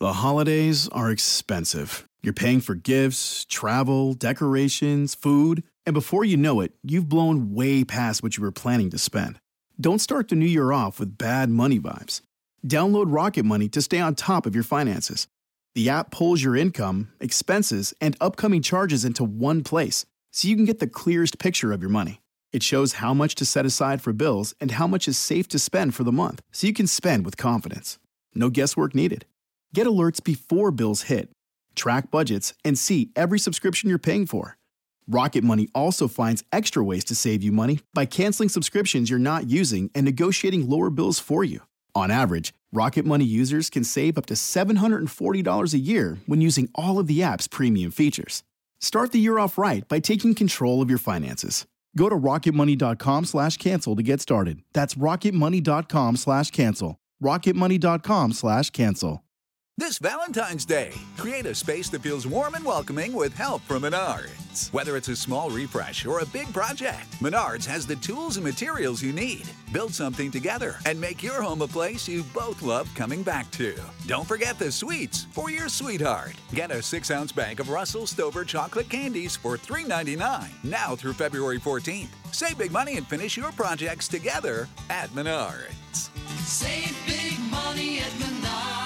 The holidays are expensive. You're paying for gifts, travel, decorations, food, and before you know it, you've blown way past what you were planning to spend. Don't start the new year off with bad money vibes. Download Rocket Money to stay on top of your finances. The app pulls your income, expenses, and upcoming charges into one place, so you can get the clearest picture of your money. It shows how much to set aside for bills and how much is safe to spend for the month, so you can spend with confidence. No guesswork needed. Get alerts before bills hit. Track budgets and see every subscription you're paying for. Rocket Money also finds extra ways to save you money by canceling subscriptions you're not using and negotiating lower bills for you. On average, Rocket Money users can save up to $740 a year when using all of the app's premium features. Start the year off right by taking control of your finances. Go to rocketmoney.com/cancel to get started. That's rocketmoney.com/cancel. rocketmoney.com/cancel. This Valentine's Day, create a space that feels warm and welcoming with help from Menards. Whether it's a small refresh or a big project, Menards has the tools and materials you need. Build something together and make your home a place you both love coming back to. Don't forget the sweets for your sweetheart. Get a 6-ounce bag of Russell Stover chocolate candies for $3.99 now through February 14th. Save big money and finish your projects together at Menards. Save big money at Menards.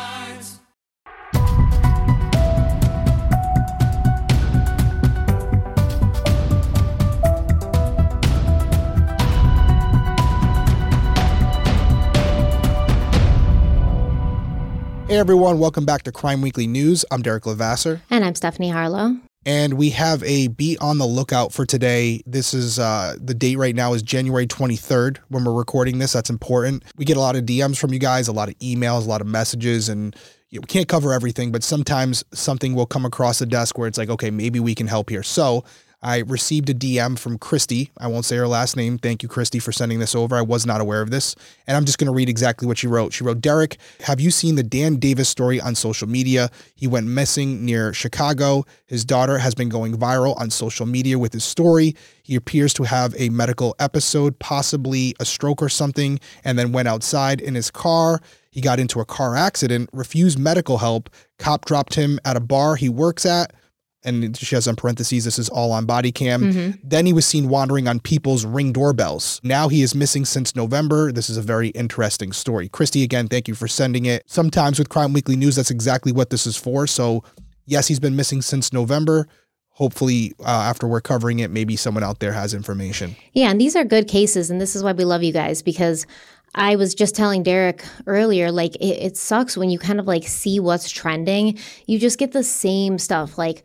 Hey everyone, welcome back to Crime Weekly News. I'm Derek Levasseur. And I'm Stephanie Harlow. And we have a Be on the Lookout for today. This is, the date right now is January 23rd when we're recording this. That's important. We get a lot of DMs from you guys, a lot of emails, a lot of messages, and we can't cover everything, but sometimes something will come across the desk where it's like, okay, maybe we can help here. So I received a DM from Christy. I won't say her last name. Thank you, Christy, for sending this over. I was not aware of this. And I'm just going to read exactly what she wrote. She wrote, Derek, have you seen the Dan Davis story on social media? He went missing near Chicago. His daughter has been going viral on social media with his story. He appears to have a medical episode, possibly a stroke or something, and then went outside in his car. He got into a car accident, refused medical help. Cop dropped him at a bar he works at. And she has in parentheses, this is all on body cam. Mm-hmm. Then he was seen wandering on people's Ring doorbells. Now he is missing since November. This is a very interesting story. Christy, again, thank you for sending it. Sometimes with Crime Weekly News, that's exactly what this is for. So yes, he's been missing since November. Hopefully, after we're covering it, maybe someone out there has information. Yeah, and these are good cases, and this is why we love you guys, because I was just telling Derek earlier, like, it sucks when you kind of like see what's trending. You just get the same stuff like,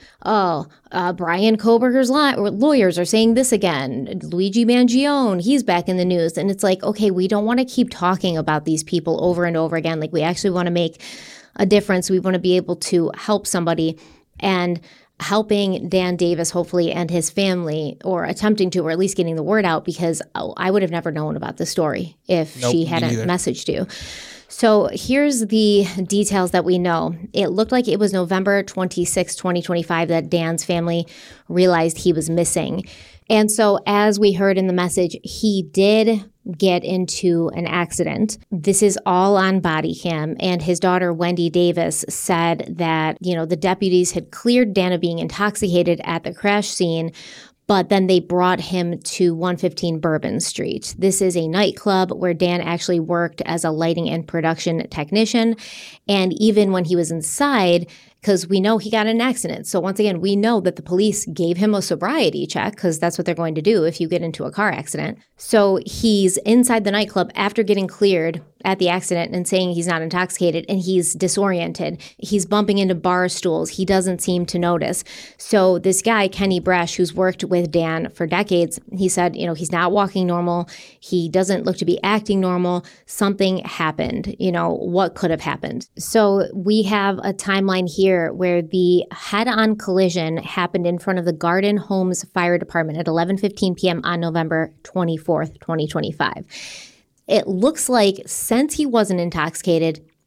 Brian Koberger's lawyers are saying this again. Luigi Mangione, he's back in the news. And it's like, okay, we don't want to keep talking about these people over and over again. Like, we actually want to make a difference. We want to be able to help somebody. And helping Dan Davis, hopefully, and his family, or attempting to, or at least getting the word out, because I would have never known about the story if she hadn't messaged you. So here's the details that we know. It looked like it was November 26, 2025, that Dan's family realized he was missing. And so as we heard in the message, he did get into an accident. This is all on body cam. And his daughter, Wendy Davis, said that, the deputies had cleared Dan of being intoxicated at the crash scene, but then they brought him to 115 Bourbon Street. This is a nightclub where Dan actually worked as a lighting and production technician. And even when he was inside, because we know he got in an accident. So once again, we know that the police gave him a sobriety check, because that's what they're going to do if you get into a car accident. So he's inside the nightclub after getting cleared at the accident and saying he's not intoxicated, and he's disoriented. He's bumping into bar stools. He doesn't seem to notice. So this guy, Kenny Bresch, who's worked with Dan for decades, he said, he's not walking normal. He doesn't look to be acting normal. Something happened. What could have happened? So we have a timeline here where the head-on collision happened in front of the Garden Homes Fire Department at 11:15 p.m. on November 24th, 2025. It looks like since he wasn't intoxicated,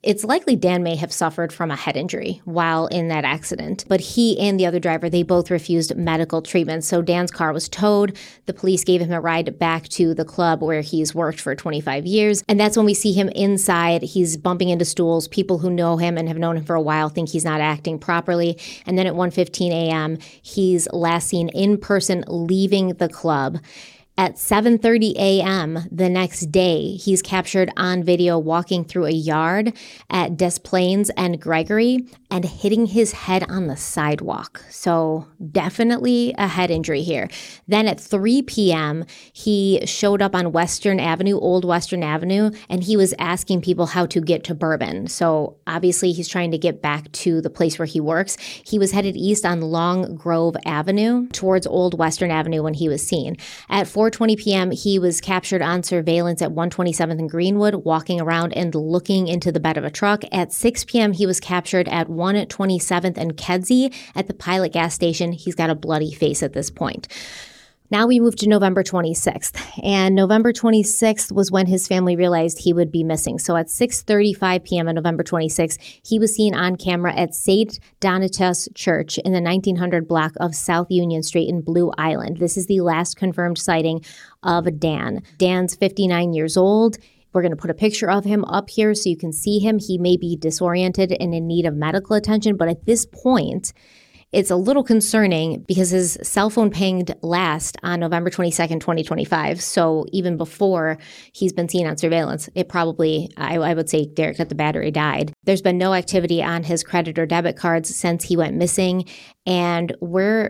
It's likely Dan may have suffered from a head injury while in that accident, but he and the other driver, they both refused medical treatment. So Dan's car was towed. The police gave him a ride back to the club where he's worked for 25 years. And that's when we see him inside. He's bumping into stools. People who know him and have known him for a while think he's not acting properly. And then at 1:15 a.m., he's last seen in person leaving the club. At 7:30 a.m. the next day, he's captured on video walking through a yard at Des Plaines and Gregory and hitting his head on the sidewalk. So definitely a head injury here. Then at 3 p.m., he showed up on Western Avenue, Old Western Avenue, and he was asking people how to get to Bourbon. So obviously he's trying to get back to the place where he works. He was headed east on Long Grove Avenue towards Old Western Avenue when he was seen. At 4:20 p.m., he was captured on surveillance at 127th and Greenwood, walking around and looking into the bed of a truck. At 6 p.m., he was captured at 127th and Kedzie at the Pilot gas station. He's got a bloody face at this point. Now we move to November 26th, and November 26th was when his family realized he would be missing. So at 6:35 p.m. on November 26th, he was seen on camera at St. Donatus Church in the 1900 block of South Union Street in Blue Island. This is the last confirmed sighting of Dan. Dan's 59 years old. We're going to put a picture of him up here so you can see him. He may be disoriented and in need of medical attention, but at this point, it's a little concerning because his cell phone pinged last on November 22nd, 2025. So even before he's been seen on surveillance, it probably, I would say, Derek, that the battery died. There's been no activity on his credit or debit cards since he went missing. And we're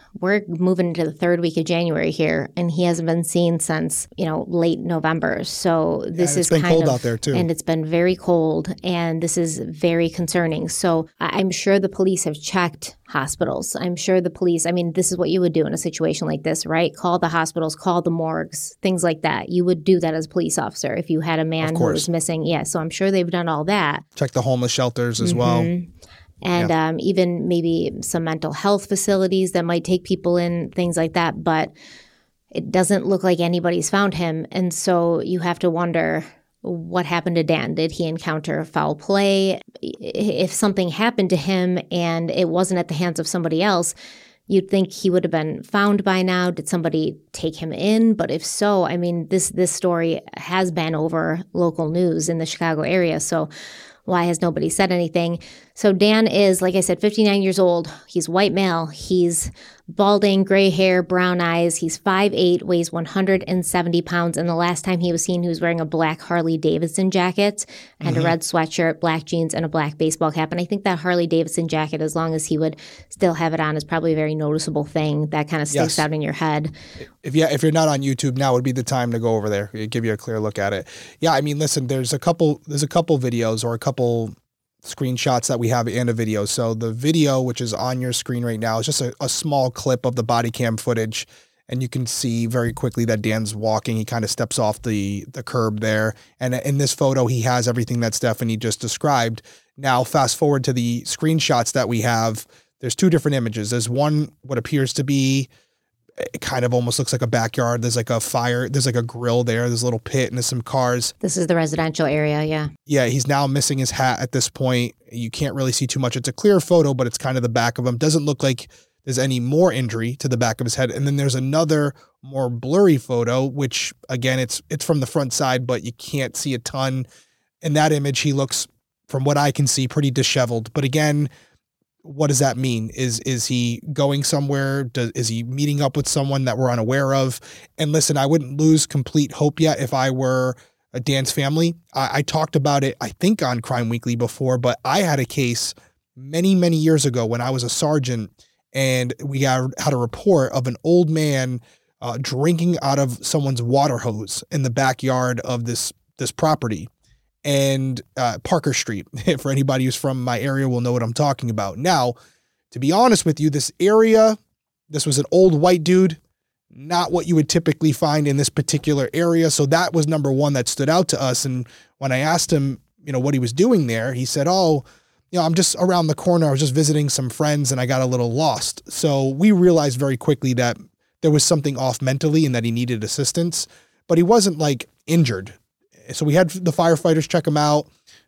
moving into the third week of January here, and he hasn't been seen since, late November. So this is kind of, it's been cold out there too. And it's been very cold, and this is very concerning. So I'm sure the police have checked hospitals. I'm sure the police, this is what you would do in a situation like this, right? Call the hospitals, call the morgues, things like that. You would do that as a police officer if you had a man who was missing. Yeah, so I'm sure they've done all that. Check the homeless shelters as well. And even maybe some mental health facilities that might take people in, things like that. But it doesn't look like anybody's found him. And so you have to wonder, what happened to Dan? Did he encounter foul play? If something happened to him and it wasn't at the hands of somebody else, you'd think he would have been found by now. Did somebody take him in? But if so, this story has been over local news in the Chicago area. So why has nobody said anything? So Dan is, like I said, 59 years old. He's white male. He's balding, gray hair, brown eyes. He's 5'8", weighs 170 pounds. And the last time he was seen, he was wearing a black Harley Davidson jacket and a red sweatshirt, black jeans, and a black baseball cap. And I think that Harley Davidson jacket, as long as he would still have it on, is probably a very noticeable thing that kind of sticks out in your head. If you're not on YouTube, now would be the time to go over there. It'd give you a clear look at it. Yeah, listen, there's a couple videos or a couple screenshots that we have in a video. So the video, which is on your screen right now, is just a small clip of the body cam footage. And you can see very quickly that Dan's walking. He kind of steps off the curb there. And in this photo, he has everything that Stephanie just described. Now, fast forward to the screenshots that we have. There's two different images. There's one, what appears to be, it kind of almost looks like a backyard. There's like a fire. There's like a grill there. There's a little pit and there's some cars. This is the residential area, yeah. Yeah, he's now missing his hat at this point. You can't really see too much. It's a clear photo, but it's kind of the back of him. Doesn't look like there's any more injury to the back of his head. And then there's another more blurry photo, which again, it's from the front side, but you can't see a ton. In that image, he looks, from what I can see, pretty disheveled. But again, what does that mean? Is he going somewhere? Is he meeting up with someone that we're unaware of? And listen, I wouldn't lose complete hope yet if I were Dan's family. I talked about it, I think, on Crime Weekly before, but I had a case many, many years ago when I was a sergeant, and we had a report of an old man drinking out of someone's water hose in the backyard of this property. And Parker Street, for anybody who's from my area will know what I'm talking about. Now, to be honest with you, this was an old white dude, not what you would typically find in this particular area. So that was number one that stood out to us. And when I asked him, what he was doing there, he said, I'm just around the corner. I was just visiting some friends and I got a little lost. So we realized very quickly that there was something off mentally and that he needed assistance, but he wasn't like injured. So we had the firefighters check him out.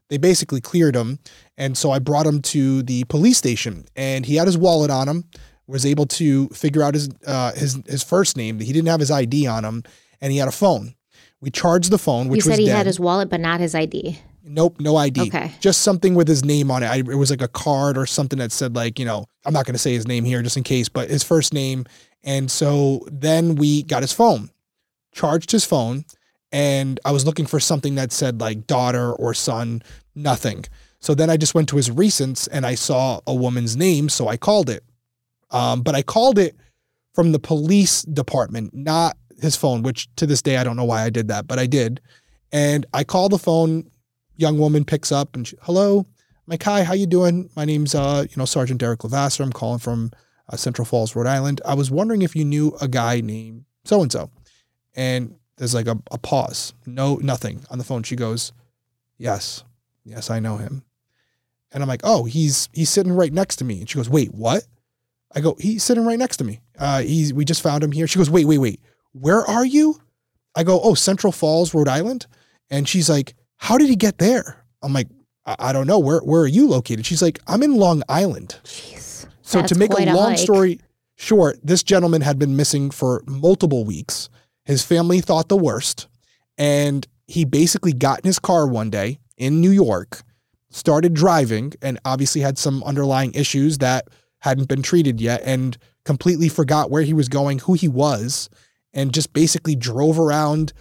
they basically cleared him. And so I brought him to the police station, and he had his wallet on him, was able to figure out his first name. He didn't have his ID on him, and he had a phone. We charged the phone, which was dead. You said he had his wallet, but not his ID. Nope, no ID. Okay. Just something with his name on it. It was like a card or something that said like, I'm not going to say his name here just in case, but his first name. And so then we got his phone, charged his phone, and I was looking for something that said like daughter or son, nothing. So then I just went to his recents and I saw a woman's name, so I called it. But I called it from the police department, not his phone, which to this day, I don't know why I did that, but I did. And I called the phone. Young woman picks up and hello. I'm like, hi, how you doing? My name's, Sergeant Derek Levasseur. I'm calling from Central Falls, Rhode Island. I was wondering if you knew a guy named so-and-so. And there's like a pause. No, nothing on the phone. She goes, yes, I know him. And I'm like, oh, he's sitting right next to me. And she goes, wait, what? I go, he's sitting right next to me. We just found him here. She goes, wait. Where are you? I go, oh, Central Falls, Rhode Island. And she's like, how did he get there? I'm like, I don't know. Where are you located? She's like, I'm in Long Island. Jeez. So to make a long story short, this gentleman had been missing for multiple weeks. His family thought the worst. And he basically got in his car one day in New York, started driving, and obviously had some underlying issues that hadn't been treated yet, and completely forgot where he was going, who he was, and just basically drove around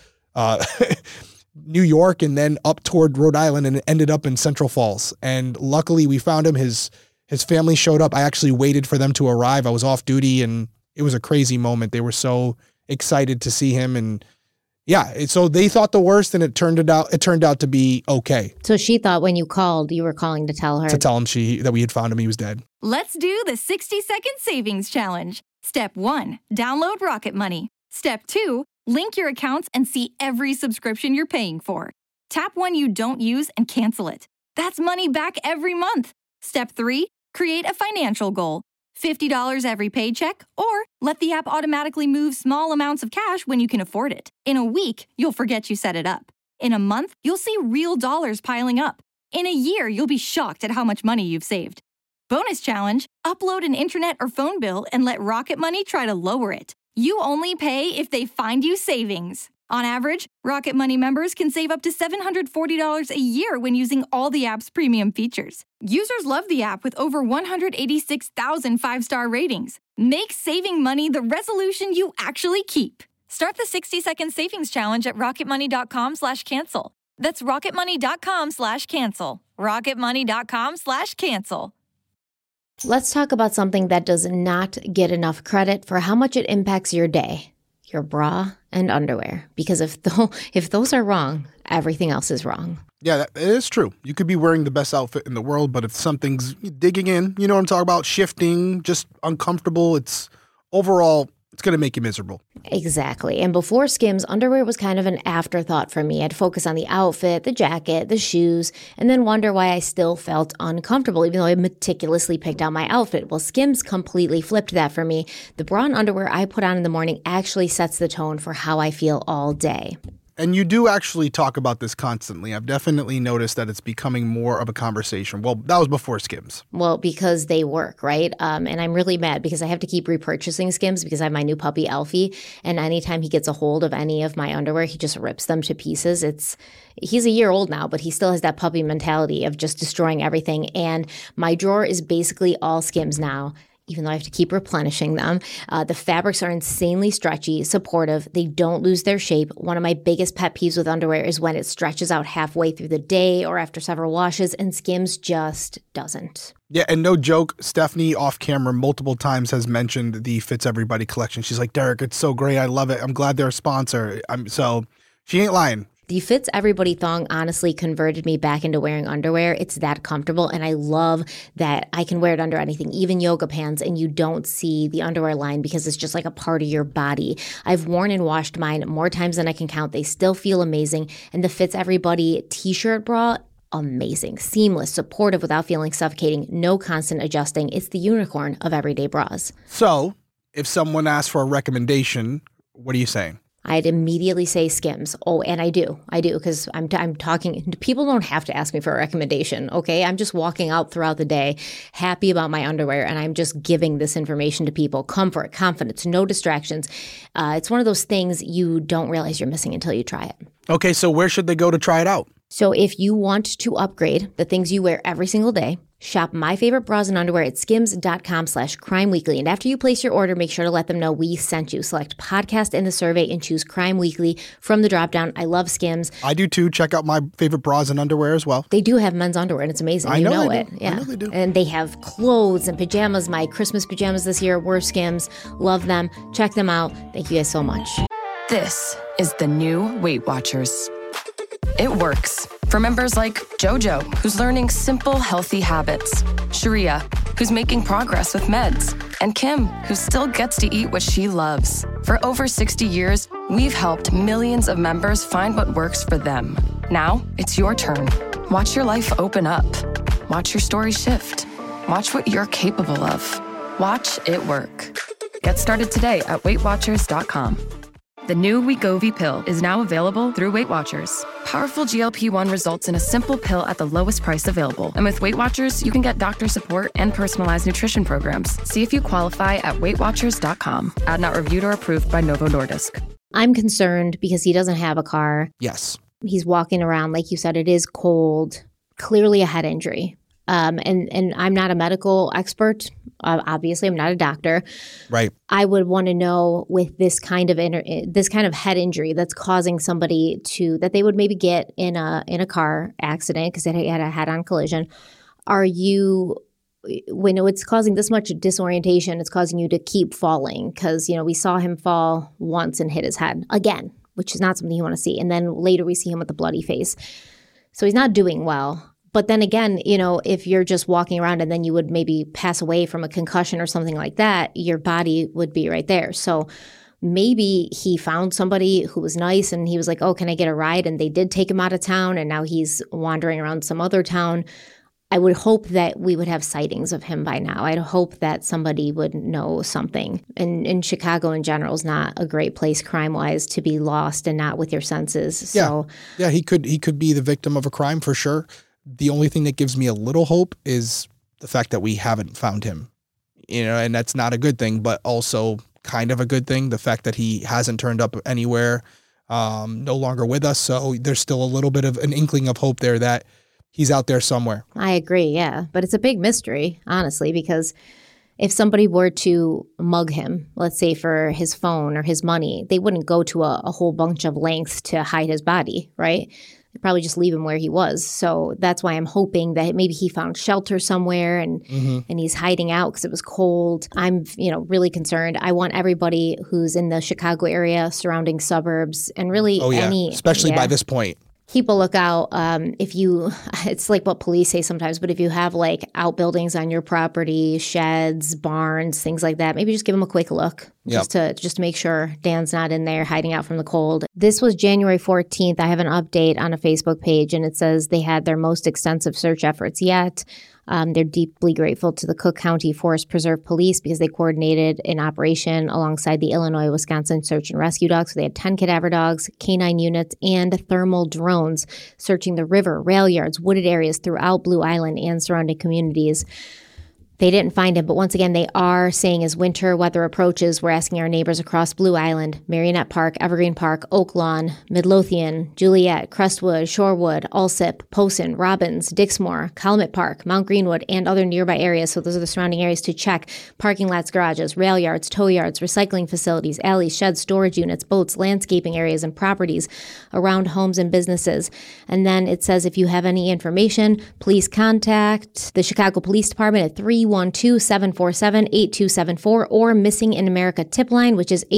New York and then up toward Rhode Island and ended up in Central Falls. And luckily we found him. His family showed up. I actually waited for them to arrive. I was off duty, and it was a crazy moment. They were so excited to see him. And yeah, so they thought the worst, and it turned out to be okay. So she thought when you called, you were calling to tell her. To tell him that we had found him. He was dead. Let's do the 60-second savings challenge. Step 1, download Rocket Money. Step 2, link your accounts and see every subscription you're paying for. Tap one you don't use and cancel it. That's money back every month. Step 3, create a financial goal. $50 every paycheck, or let the app automatically move small amounts of cash when you can afford it. In a week, you'll forget you set it up. In a month, you'll see real dollars piling up. In a year, you'll be shocked at how much money you've saved. Bonus challenge, upload an internet or phone bill and let Rocket Money try to lower it. You only pay if they find you savings. On average, Rocket Money members can save up to $740 a year when using all the app's premium features. Users love the app with over 186,000 five-star ratings. Make saving money the resolution you actually keep. Start the 60-second savings challenge at rocketmoney.com/cancel. That's rocketmoney.com/cancel. rocketmoney.com/cancel. Let's talk about something that does not get enough credit for how much it impacts your day. Your bra and underwear. Because if those are wrong, everything else is wrong. Yeah, it is true. You could be wearing the best outfit in the world, but if something's digging in, you know what I'm talking about, shifting, just uncomfortable, it's going to make you miserable. Exactly. And before Skims, underwear was kind of an afterthought for me. I'd focus on the outfit, the jacket, the shoes, and then wonder why I still felt uncomfortable, even though I meticulously picked out my outfit. Well, Skims completely flipped that for me. The bra and underwear I put on in the morning actually sets the tone for how I feel all day. And you do actually talk about this constantly. I've definitely noticed that it's becoming more of a conversation. Well, that was before Skims. Well, because they work, right? And I'm really mad because I have to keep repurchasing Skims because I have my new puppy, Alfie. And anytime he gets a hold of any of my underwear, he just rips them to pieces. He's a year old now, but he still has that puppy mentality of just destroying everything. And my drawer is basically all Skims now, even though I have to keep replenishing them. The fabrics are insanely stretchy, supportive. They don't lose their shape. One of my biggest pet peeves with underwear is when it stretches out halfway through the day or after several washes, and Skims just doesn't. Yeah, and no joke, Stephanie off camera multiple times has mentioned the Fits Everybody collection. She's like, Derek, it's so great. I love it. I'm glad they're a sponsor. So she ain't lying. The Fits Everybody thong honestly converted me back into wearing underwear. It's that comfortable, and I love that I can wear it under anything, even yoga pants, and you don't see the underwear line because it's just like a part of your body. I've worn and washed mine more times than I can count. They still feel amazing. And the Fits Everybody t-shirt bra, amazing, seamless, supportive without feeling suffocating, no constant adjusting. It's the unicorn of everyday bras. So if someone asks for a recommendation, what are you saying? I'd immediately say Skims. Oh, and I do because I'm talking. People don't have to ask me for a recommendation. Okay, I'm just walking out throughout the day, happy about my underwear, and I'm just giving this information to people. Comfort, confidence, no distractions. It's one of those things you don't realize you're missing until you try it. Okay, so where should they go to try it out? So if you want to upgrade the things you wear every single day, shop my favorite bras and underwear at skims.com/crimeweekly. And after you place your order, make sure to let them know we sent you. Select podcast in the survey and choose Crime Weekly from the dropdown. I love Skims. I do too. Check out my favorite bras and underwear as well. They do have men's underwear and it's amazing. I you know know they it. do. Yeah. I know they do. And they have clothes and pajamas. My Christmas pajamas this year were Skims. Love them. Check them out. Thank you guys so much. This is the new Weight Watchers. It works for members like JoJo, who's learning simple, healthy habits, Sharia, who's making progress with meds, and Kim, who still gets to eat what she loves. For over 60 years, we've helped millions of members find what works for them. Now, it's your turn. Watch your life open up. Watch your story shift. Watch what you're capable of. Watch it work. Get started today at WeightWatchers.com. The new Wegovy pill is now available through Weight Watchers. Powerful GLP-1 results in a simple pill at the lowest price available. And with Weight Watchers, you can get doctor support and personalized nutrition programs. See if you qualify at WeightWatchers.com. Ad not reviewed or approved by Novo Nordisk. I'm concerned because he doesn't have a car. Yes. He's walking around, like you said, it is cold, clearly a head injury. And I'm not a medical expert. Obviously, I'm not a doctor. Right. I would want to know with this kind of head injury that's causing somebody that they would maybe get in a car accident because it had a head-on collision. When it's causing this much disorientation, it's causing you to keep falling because we saw him fall once and hit his head again, which is not something you want to see. And then later we see him with a bloody face. So he's not doing well. But then again, if you're just walking around and then you would maybe pass away from a concussion or something like that, your body would be right there. So maybe he found somebody who was nice and he was like, oh, can I get a ride? And they did take him out of town and now he's wandering around some other town. I would hope that we would have sightings of him by now. I'd hope that somebody would know something. And Chicago in general is not a great place crime-wise to be lost and not with your senses. So yeah, he could be the victim of a crime for sure. The only thing that gives me a little hope is the fact that we haven't found him, and that's not a good thing, but also kind of a good thing. The fact that he hasn't turned up anywhere, no longer with us. So there's still a little bit of an inkling of hope there that he's out there somewhere. I agree. Yeah. But it's a big mystery, honestly, because if somebody were to mug him, let's say for his phone or his money, they wouldn't go to a whole bunch of lengths to hide his body, right? They'd probably just leave him where he was. So that's why I'm hoping that maybe he found shelter somewhere and he's hiding out because it was cold. I'm, really concerned. I want everybody who's in the Chicago area, surrounding suburbs, and really especially by this point. Keep a lookout. It's like what police say sometimes, but if you have like outbuildings on your property, sheds, barns, things like that, maybe just give them a quick look just to make sure Dan's not in there hiding out from the cold. This was January 14th. I have an update on a Facebook page and it says they had their most extensive search efforts yet. They're deeply grateful to the Cook County Forest Preserve Police because they coordinated an operation alongside the Illinois-Wisconsin Search and Rescue Dogs. So they had 10 cadaver dogs, canine units, and thermal drones searching the river, rail yards, wooded areas throughout Blue Island and surrounding communities. They didn't find him, but once again, they are saying as winter weather approaches, we're asking our neighbors across Blue Island, Marionette Park, Evergreen Park, Oak Lawn, Midlothian, Juliet, Crestwood, Shorewood, Alsip, Posen, Robbins, Dixmoor, Calumet Park, Mount Greenwood, and other nearby areas, so those are the surrounding areas, to check parking lots, garages, rail yards, tow yards, recycling facilities, alleys, sheds, storage units, boats, landscaping areas, and properties around homes and businesses. And then it says if you have any information, please contact the Chicago Police Department at 312-747-8274 or Missing in America tip line, which is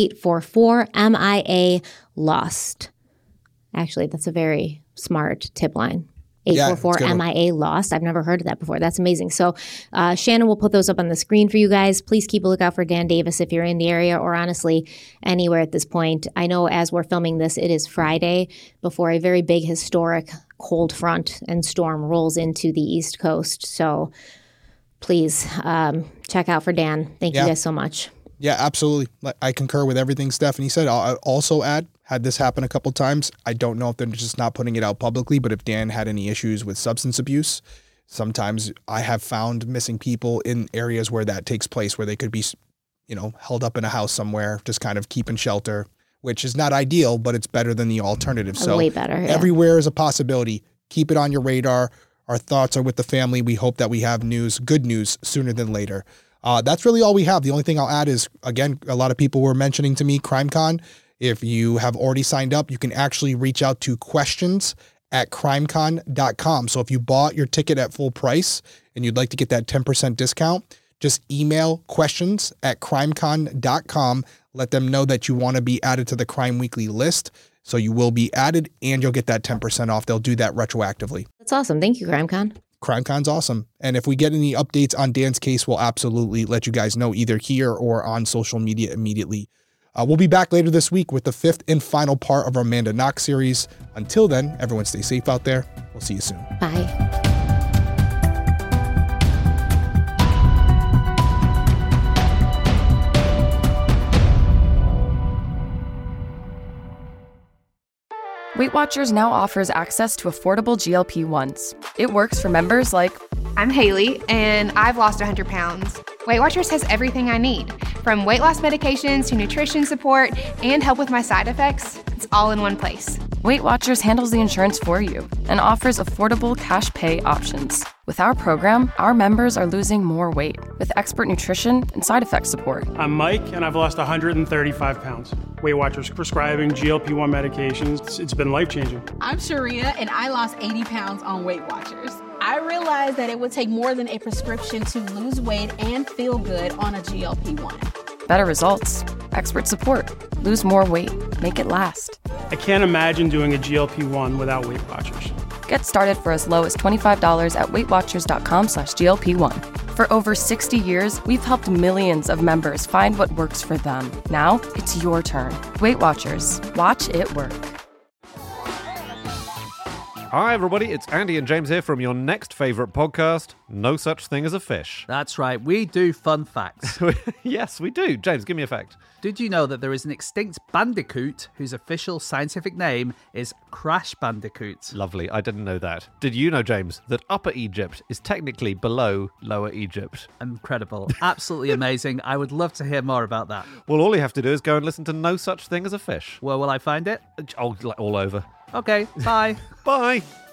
844-MIA-LOST. Actually, that's a very smart tip line. 844-MIA-LOST. I've never heard of that before. That's amazing. So Shannon will put those up on the screen for you guys. Please keep a lookout for Dan Davis if you're in the area or honestly anywhere at this point. I know as we're filming this, it is Friday before a very big historic cold front and storm rolls into the East Coast. So please check out for Dan. Thank you guys so much. Yeah, absolutely. I concur with everything Stephanie said. I'll also add, had this happen a couple times. I don't know if they're just not putting it out publicly, but if Dan had any issues with substance abuse, sometimes I have found missing people in areas where that takes place, where they could be, held up in a house somewhere, just kind of keeping shelter, which is not ideal, but it's better than the alternative. So way better. Yeah. Everywhere is a possibility. Keep it on your radar. Our thoughts are with the family. We hope that we have good news sooner than later. That's really all we have. The only thing I'll add is, again, a lot of people were mentioning to me CrimeCon. If you have already signed up, you can actually reach out to questions@crimecon.com. So if you bought your ticket at full price and you'd like to get that 10% discount, just email questions@crimecon.com. Let them know that you want to be added to the Crime Weekly list. So you will be added and you'll get that 10% off. They'll do that retroactively. That's awesome. Thank you, CrimeCon. CrimeCon's awesome. And if we get any updates on Dan's case, we'll absolutely let you guys know either here or on social media immediately. We'll be back later this week with the 5th and final part of our Amanda Knox series. Until then, everyone stay safe out there. We'll see you soon. Bye. Weight Watchers now offers access to affordable GLP-1s. It works for members like, I'm Haley, and I've lost 100 pounds. Weight Watchers has everything I need, from weight loss medications to nutrition support and help with my side effects. It's all in one place. Weight Watchers handles the insurance for you and offers affordable cash pay options. With our program, our members are losing more weight with expert nutrition and side effect support. I'm Mike, and I've lost 135 pounds. Weight Watchers prescribing GLP-1 medications. It's been life-changing. I'm Sharia, and I lost 80 pounds on Weight Watchers. I realized that it would take more than a prescription to lose weight and feel good on a GLP-1. Better results, expert support, lose more weight, make it last. I can't imagine doing a GLP-1 without Weight Watchers. Get started for as low as $25 at WeightWatchers.com/GLP-1. For over 60 years, we've helped millions of members find what works for them. Now, it's your turn. Weight Watchers. Watch it work. Hi, everybody. It's Andy and James here from your next favourite podcast, No Such Thing as a Fish. That's right. We do fun facts. Yes, we do. James, give me a fact. Did you know that there is an extinct bandicoot whose official scientific name is Crash Bandicoot? Lovely. I didn't know that. Did you know, James, that Upper Egypt is technically below Lower Egypt? Incredible. Absolutely amazing. I would love to hear more about that. Well, all you have to do is go and listen to No Such Thing as a Fish. Where will I find it? Oh, all over. Okay, bye. Bye.